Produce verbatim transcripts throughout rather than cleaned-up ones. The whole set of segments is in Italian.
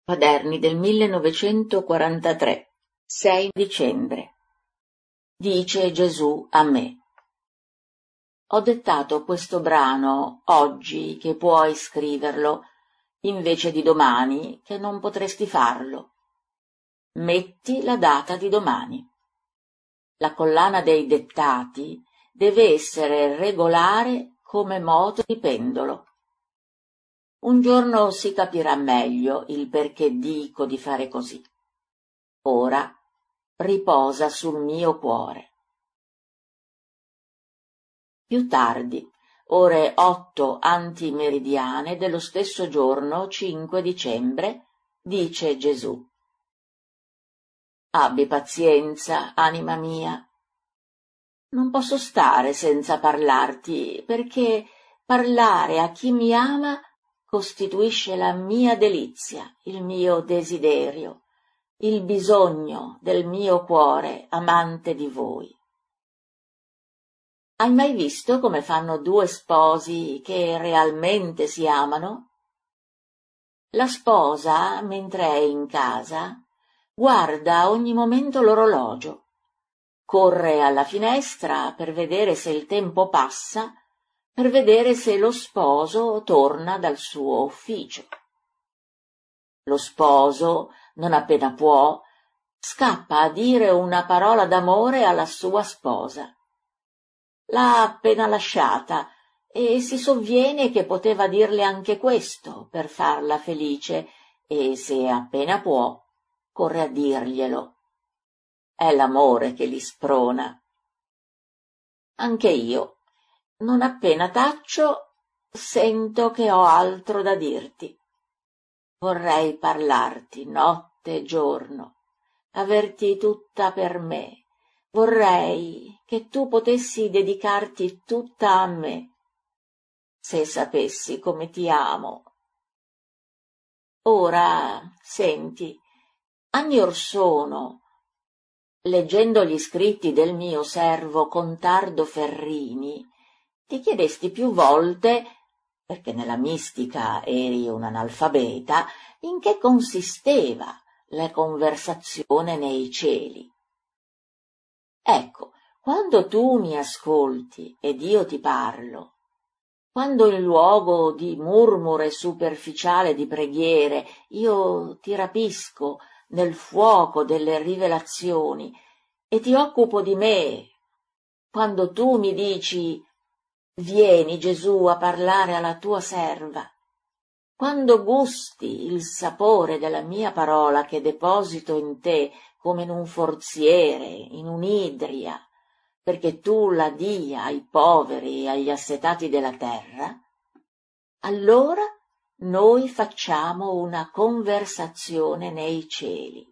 Quaderni del millenovecentoquarantatré, sei dicembre. Dice Gesù a me. Ho dettato questo brano oggi che puoi scriverlo, invece di domani che non potresti farlo. Metti la data di domani. La collana dei dettati deve essere regolare come moto di pendolo. Un giorno si capirà meglio il perché dico di fare così. Ora riposa sul mio cuore. Più tardi, ore otto antimeridiane dello stesso giorno, cinque dicembre, dice Gesù. Abbi pazienza, anima mia. Non posso stare senza parlarti, perché parlare a chi mi ama costituisce la mia delizia, il mio desiderio, il bisogno del mio cuore amante di voi. Hai mai visto come fanno due sposi che realmente si amano? La sposa, mentre è in casa, guarda a ogni momento l'orologio, corre alla finestra per vedere se il tempo passa, per vedere se lo sposo torna dal suo ufficio. Lo sposo, non appena può, scappa a dire una parola d'amore alla sua sposa. L'ha appena lasciata e si sovviene che poteva dirle anche questo per farla felice e, se appena può, corre a dirglielo. È l'amore che li sprona. Anche io, non appena taccio, sento che ho altro da dirti. Vorrei parlarti notte e giorno, averti tutta per me. Vorrei che tu potessi dedicarti tutta a me, se sapessi come ti amo. Ora, senti, anni or sono, leggendo gli scritti del mio servo Contardo Ferrini, ti chiedesti più volte, perché nella mistica eri un analfabeta, in che consisteva la conversazione nei cieli. Ecco, quando tu mi ascolti ed io ti parlo, quando in luogo di murmure superficiale di preghiere io ti rapisco nel fuoco delle rivelazioni e ti occupo di me, quando tu mi dici «Vieni, Gesù, a parlare alla tua serva», quando gusti il sapore della mia parola che deposito in te come in un forziere, in un'idria, perché tu la dia ai poveri e agli assetati della terra, allora noi facciamo una conversazione nei cieli.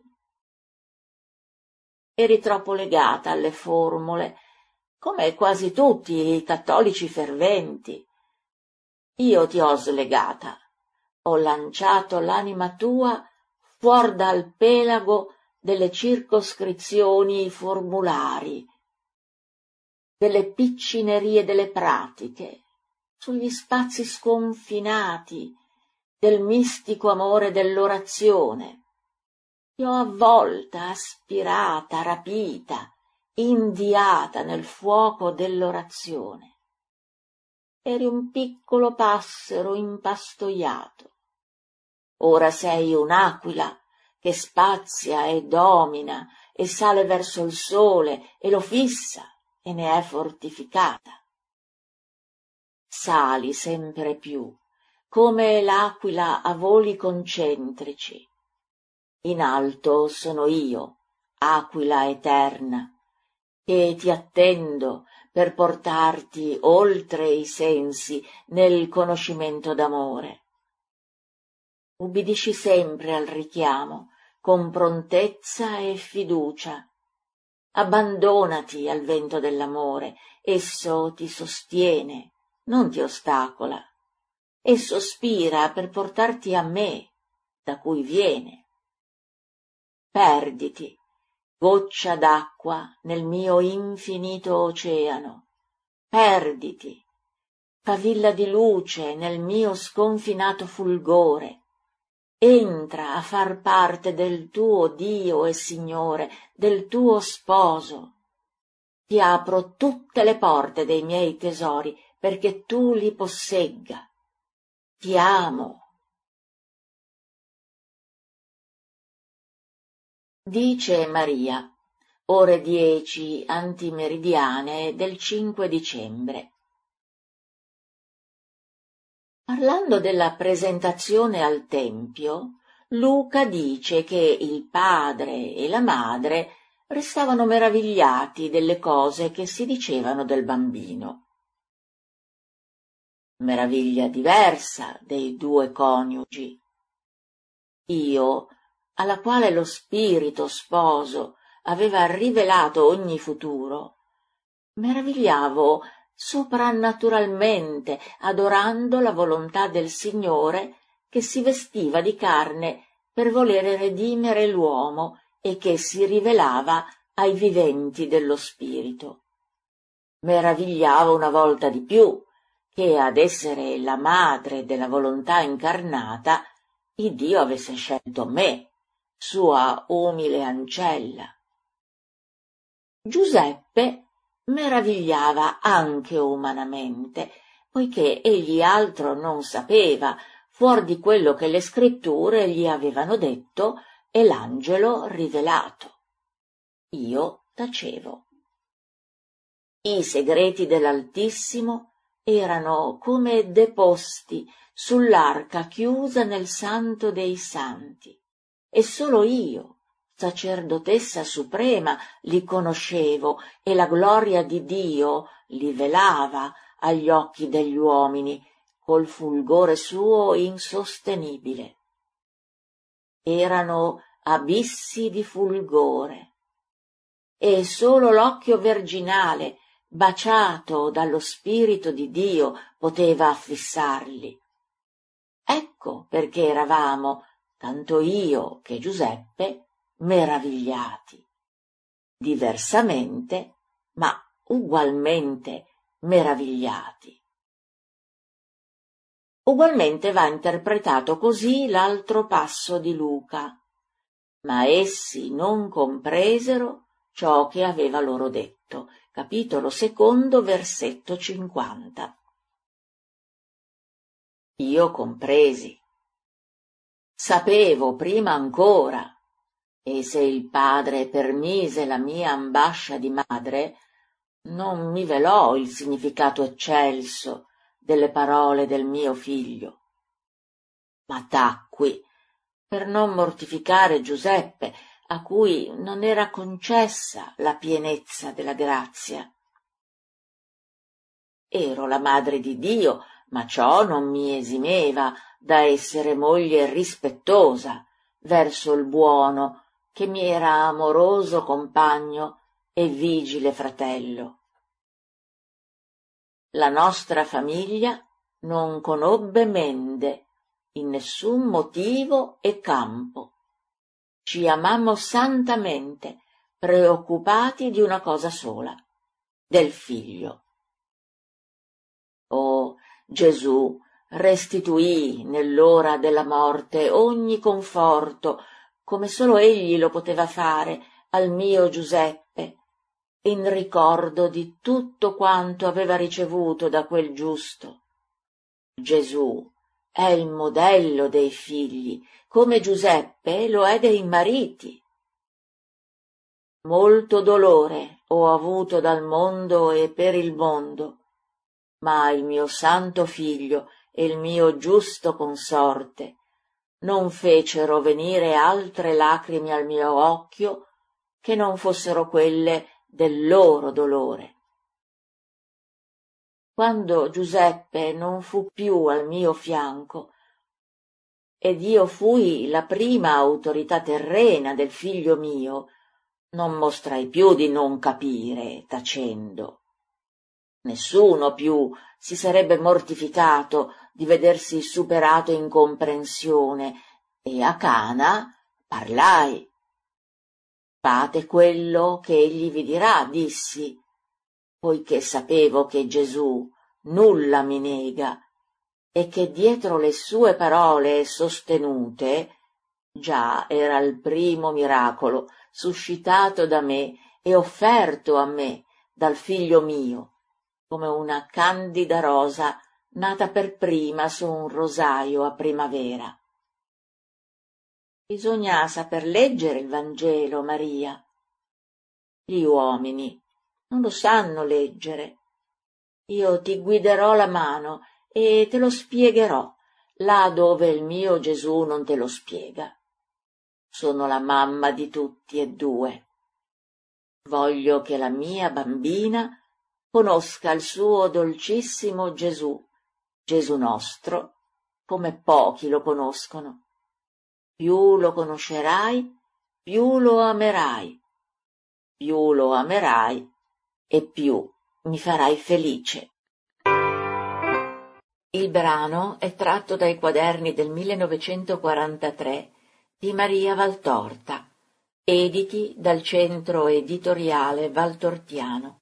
Eri troppo legata alle formule, come quasi tutti i cattolici ferventi. Io ti ho slegata, ho lanciato l'anima tua fuor dal pelago delle circoscrizioni formulari, delle piccinerie delle pratiche, sugli spazi sconfinati del mistico amore dell'orazione. Ti ho avvolta, aspirata, rapita, indiata nel fuoco dell'orazione. Eri un piccolo passero impastoiato. Ora sei un'aquila che spazia e domina e sale verso il sole e lo fissa e ne è fortificata. Sali sempre più, come l'aquila a voli concentrici. In alto sono io, aquila eterna, che ti attendo per portarti oltre i sensi nel conoscimento d'amore. Ubbidisci sempre al richiamo, con prontezza e fiducia. Abbandonati al vento dell'amore, esso ti sostiene, non ti ostacola. Esso spira per portarti a me, da cui viene. Perditi, goccia d'acqua nel mio infinito oceano. Perditi, favilla di luce nel mio sconfinato fulgore. entra a far parte del tuo Dio e Signore, del tuo sposo. Ti apro tutte le porte dei miei tesori perché tu li possegga. Ti amo. Dice Maria, ore dieci antimeridiane del cinque dicembre. Parlando della presentazione al Tempio, Luca dice che il padre e la madre restavano meravigliati delle cose che si dicevano del bambino. Meraviglia diversa dei due coniugi. Io, alla quale lo spirito sposo aveva rivelato ogni futuro, meravigliavo soprannaturalmente, adorando la volontà del Signore che si vestiva di carne per volere redimere l'uomo e che si rivelava ai viventi dello spirito. Meravigliavo una volta di più che ad essere la madre della volontà incarnata il Dio avesse scelto me, sua umile ancella. Giuseppe meravigliava anche umanamente, poiché egli altro non sapeva, fuor di quello che le scritture gli avevano detto e l'angelo rivelato. Io tacevo. I segreti dell'Altissimo erano come deposti sull'arca chiusa nel Santo dei Santi, e solo io, sacerdotessa suprema, li conoscevo e la gloria di Dio li velava agli occhi degli uomini col fulgore suo insostenibile. Erano abissi di fulgore, e solo l'occhio virginale, baciato dallo Spirito di Dio, poteva fissarli. Ecco perché eravamo, tanto io che Giuseppe, meravigliati. Diversamente, ma ugualmente meravigliati. Ugualmente va interpretato così l'altro passo di Luca. Ma essi non compresero ciò che aveva loro detto. Capitolo secondo, versetto cinquanta. Io compresi. Sapevo prima ancora, e se il padre permise la mia ambascia di madre, non mi velò il significato eccelso delle parole del mio figlio. Ma tacqui per non mortificare Giuseppe, a cui non era concessa la pienezza della grazia. Ero la madre di Dio, ma ciò non mi esimeva da essere moglie rispettosa verso il buono, che mi era amoroso compagno e vigile fratello. La nostra famiglia non conobbe mende in nessun motivo e campo. Ci amammo santamente, preoccupati di una cosa sola, del figlio. Oh, Gesù restituì nell'ora della morte ogni conforto, come solo egli lo poteva fare al mio Giuseppe, in ricordo di tutto quanto aveva ricevuto da quel giusto. Gesù è il modello dei figli, come Giuseppe lo è dei mariti. Molto dolore ho avuto dal mondo e per il mondo, ma il mio santo figlio e il mio giusto consorte non fecero venire altre lacrime al mio occhio che non fossero quelle del loro dolore. Quando Giuseppe non fu più al mio fianco, ed io fui la prima autorità terrena del figlio mio, non mostrai più di non capire, tacendo. Nessuno più si sarebbe mortificato di vedersi superato in comprensione, e a Cana parlai. Fate quello che egli vi dirà, dissi, poiché sapevo che Gesù nulla mi nega, e che dietro le sue parole sostenute già era il primo miracolo suscitato da me e offerto a me dal figlio mio, come una candida rosa nata per prima su un rosaio a primavera. Bisogna saper leggere il Vangelo, Maria. Gli uomini non lo sanno leggere. Io ti guiderò la mano e te lo spiegherò là dove il mio Gesù non te lo spiega. Sono la mamma di tutti e due. Voglio che la mia bambina conosca il suo dolcissimo Gesù, Gesù nostro, come pochi lo conoscono. Più lo conoscerai, più lo amerai. Più lo amerai e più mi farai felice. Il brano è tratto dai quaderni del millenovecentoquarantatré di Maria Valtorta, editi dal Centro Editoriale Valtortiano.